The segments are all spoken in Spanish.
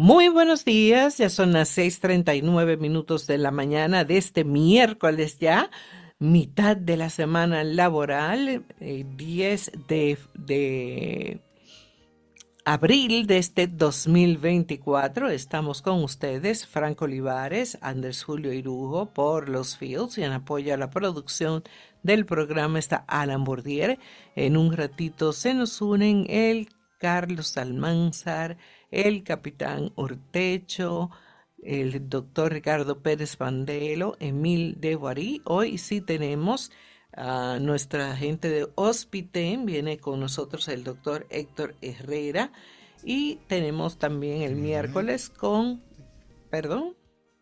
Muy buenos días, ya son las 6:39 de la mañana de este miércoles ya, mitad de la semana laboral, 10 de abril de este 2024. Estamos con ustedes, Franco Olivares, Andrés Julio Irujo por los Fields, y en apoyo a la producción del programa está Alan Bordier. En un ratito se nos unen el Carlos Almanzar, el capitán Ortecho, el doctor Ricardo Pérez Pandelo, Emil de Guarí. Hoy sí tenemos a nuestra gente de Hospiten, viene con nosotros el doctor Héctor Herrera, y tenemos también el miércoles con, perdón,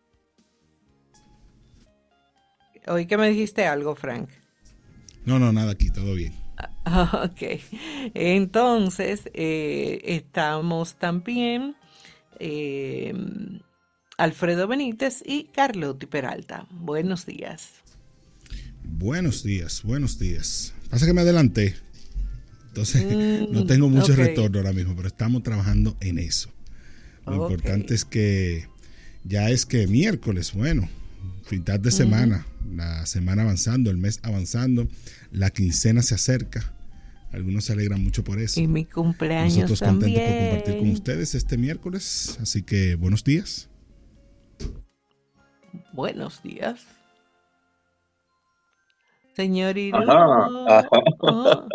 hoy que me dijiste algo, Frank. No, no, nada aquí, todo bien. Ok, entonces estamos también eh, Alfredo Benítez y Carlotti Peralta. Buenos días. Buenos días, buenos días. Pasa que me adelanté, entonces no tengo mucho Ok, retorno ahora mismo, pero estamos trabajando en eso. Lo ok. importante es que ya es que miércoles, bueno, mitad de Ujú. semana, la semana avanzando, el mes avanzando, la quincena se acerca. Algunos se alegran mucho por eso. Y mi cumpleaños Nosotros contentos por compartir con también. ustedes este miércoles, así que buenos días. Buenos días, señor Ajá, Irujo. ajá. Oh,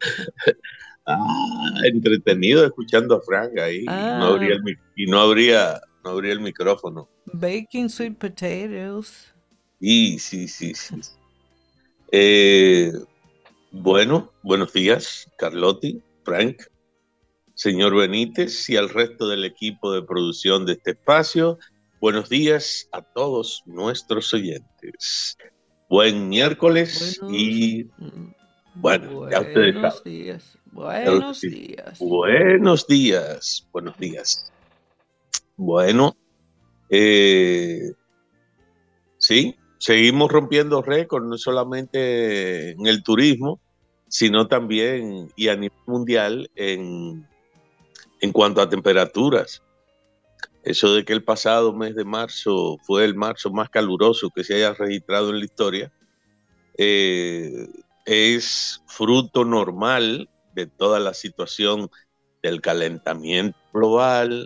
Entretenido escuchando a Frank ahí y no abría ah, no abría el micrófono. baking sweet potatoes. Y sí, sí, sí. Eh, bueno, buenos días, Carlotti, Frank, señor Benítez y al resto del equipo de producción de este espacio. Buenos días a todos nuestros oyentes. Buen miércoles Buenos, y bueno, ya ustedes saben. buenos días. Claro que Buenos sí. días. Buenos días, buenos días. Bueno, eh, sí, seguimos rompiendo récords, no solamente en el turismo, sino también y a nivel mundial en cuanto a temperaturas. Eso de que el pasado mes de marzo fue el marzo más caluroso que se haya registrado en la historia, eh, es fruto normal de toda la situación del calentamiento global,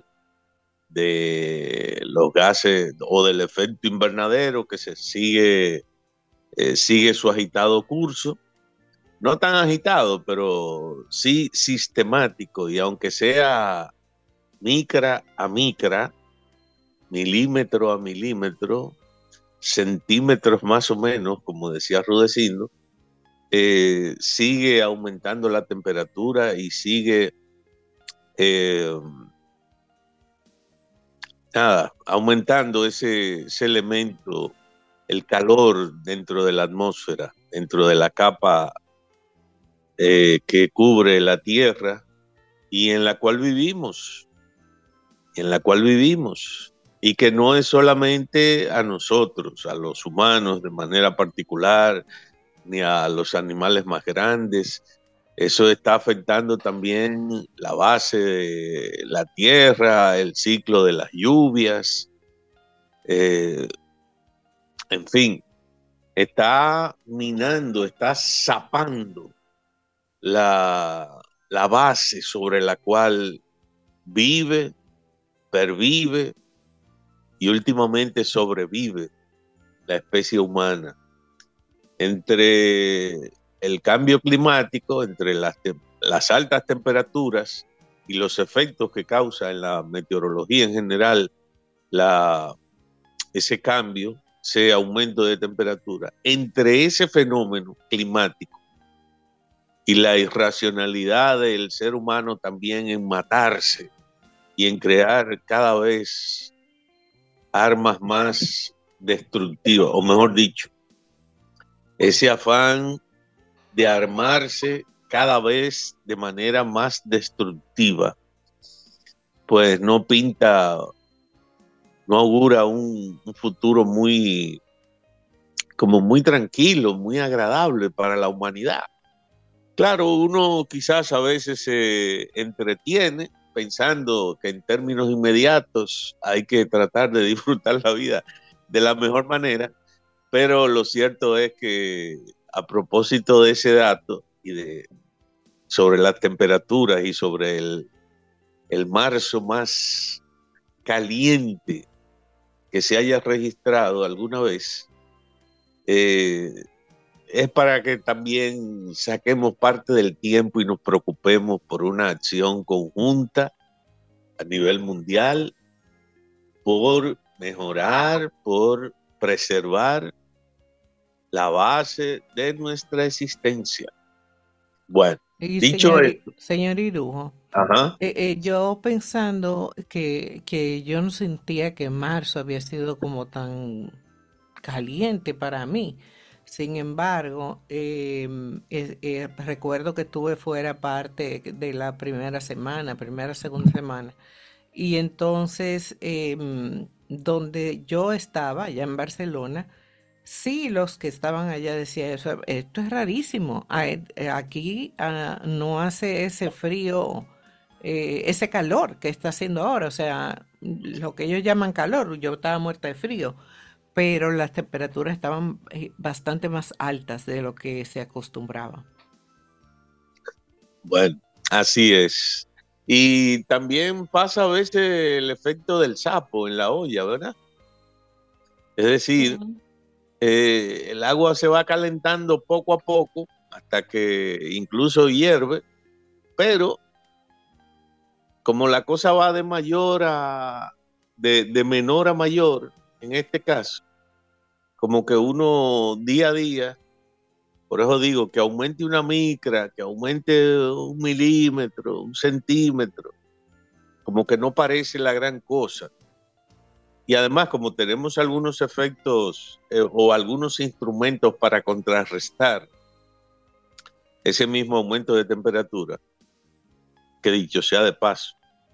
de los gases o del efecto invernadero que sigue su agitado curso, no tan agitado, pero sí sistemático, y aunque sea micra a micra, milímetro a milímetro, centímetros más o menos, como decía Rudecindo, sigue aumentando la temperatura y sigue eh, aumentando ese elemento, el calor dentro de la atmósfera, dentro de la capa que cubre la Tierra y en la cual vivimos, y que no es solamente a nosotros, a los humanos de manera particular, ni a los animales más grandes. Eso está afectando también la base de la Tierra, el ciclo de las lluvias, eh, en fin, está minando, está zapando la base sobre la cual vive, pervive y últimamente sobrevive la especie humana. Entre el cambio climático, entre las altas temperaturas y los efectos que causa en la meteorología en general la, ese cambio, ese aumento de temperatura, entre ese fenómeno climático y la irracionalidad del ser humano también en matarse y en crear cada vez armas más destructivas, o mejor dicho, ese afán de armarse cada vez de manera más destructiva, pues no augura un futuro como muy tranquilo, muy agradable para la humanidad. Claro, uno quizás a veces se entretiene pensando que en términos inmediatos hay que tratar de disfrutar la vida de la mejor manera, pero lo cierto es que a propósito de ese dato sobre las temperaturas y sobre el marzo más caliente que se haya registrado alguna vez, es para que también saquemos parte del tiempo y nos preocupemos por una acción conjunta a nivel mundial, por mejorar, por preservar la base de nuestra existencia. Bueno, Y dicho esto, señor Irujo, ajá, yo pensando que yo no sentía que marzo había sido como tan caliente para mí. Sin embargo, recuerdo que estuve fuera parte de la primera, segunda semana. Y entonces, donde yo estaba, allá en Barcelona, sí, los que estaban allá decían eso, esto es rarísimo. Aquí no hace ese frío, ese calor que está haciendo ahora. O sea, lo que ellos llaman calor, yo estaba muerta de frío, pero las temperaturas estaban bastante más altas de lo que se acostumbraba. bueno, así es. Y también pasa a veces el efecto del sapo en la olla, ¿verdad? Es decir, Ujú. el agua se va calentando poco a poco hasta que incluso hierve, pero como la cosa va de menor a mayor, en este caso, como que uno día a día, por eso digo que aumente una micra, que aumente 1 milímetro, 1 centímetro, como que no parece la gran cosa. Y además, como tenemos algunos efectos o algunos instrumentos para contrarrestar ese mismo aumento de temperatura, que dicho sea de paso,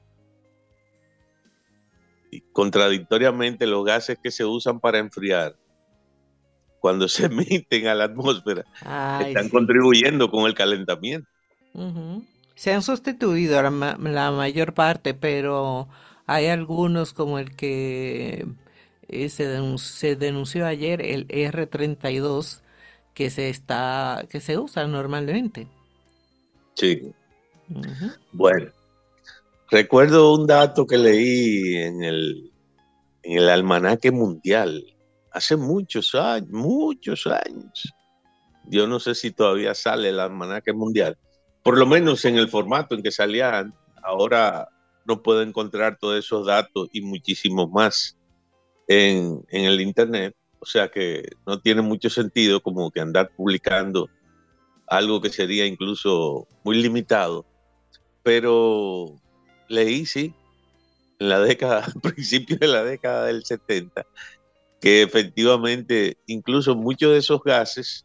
y contradictoriamente los gases que se usan para enfriar, cuando se emiten a la atmósfera, Ay, están sí. contribuyendo con el calentamiento. Ujú. Se han sustituido la mayor parte, pero hay algunos como el que se denunció ayer, el R32, que se usa normalmente. Sí. Ujú. Bueno, recuerdo un dato que leí en el almanaque mundial hace muchos años. Yo no sé si todavía sale el almanaque mundial, por lo menos en el formato en que salía antes. Ahora no puedo encontrar todos esos datos y muchísimos más en el internet, o sea que no tiene mucho sentido como que andar publicando algo que sería incluso muy limitado, pero leí, sí, en la década, a principios de la década del 70, que efectivamente incluso muchos de esos gases,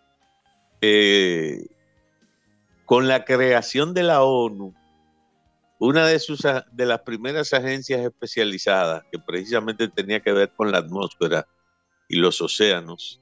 eh, con la creación de la ONU, una de las primeras agencias especializadas que precisamente tenía que ver con la atmósfera y los océanos,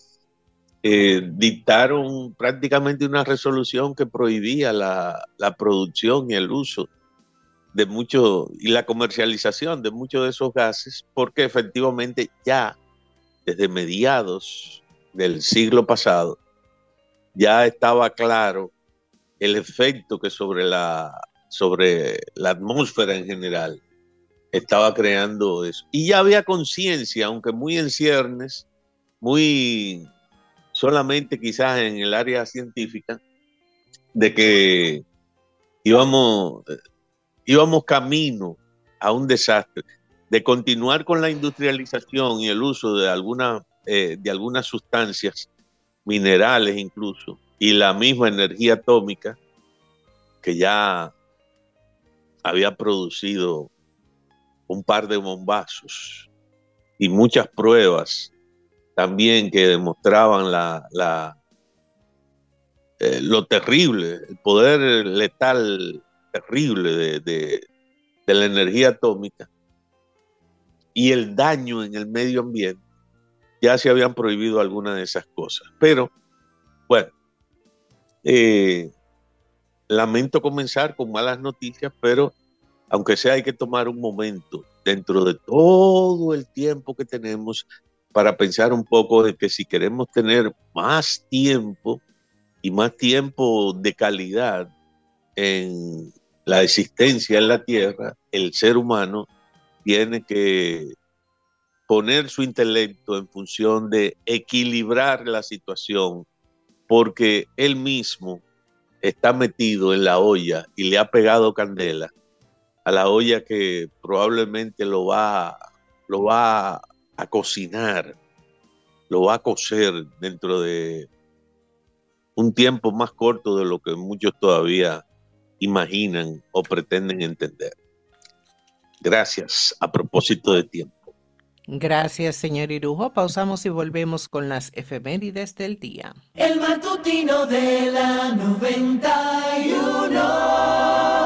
dictaron prácticamente una resolución que prohibía la producción y el uso de muchos y la comercialización de muchos de esos gases, porque efectivamente ya desde mediados del siglo pasado ya estaba claro el efecto que sobre la atmósfera en general estaba creando eso. Y ya había conciencia, aunque muy en ciernes, muy solamente quizás en el área científica, de que íbamos, íbamos camino a un desastre, de continuar con la industrialización y el uso de algunas sustancias, minerales incluso, y la misma energía atómica que ya había producido un par de bombazos y muchas pruebas también que demostraban lo terrible, el poder letal terrible de la energía atómica y el daño en el medio ambiente, ya se habían prohibido algunas de esas cosas. Pero, bueno, lamento comenzar con malas noticias, pero aunque sea hay que tomar un momento dentro de todo el tiempo que tenemos para pensar un poco de que si queremos tener más tiempo y más tiempo de calidad en la existencia en la Tierra, el ser humano tiene que poner su intelecto en función de equilibrar la situación, porque él mismo está metido en la olla y le ha pegado candela a la olla que probablemente lo va a cocinar, lo va a cocer dentro de un tiempo más corto de lo que muchos todavía imaginan o pretenden entender. Gracias. A propósito de tiempo. Gracias, señor Irujo. Pausamos y volvemos con las efemérides del día. El matutino de la 91.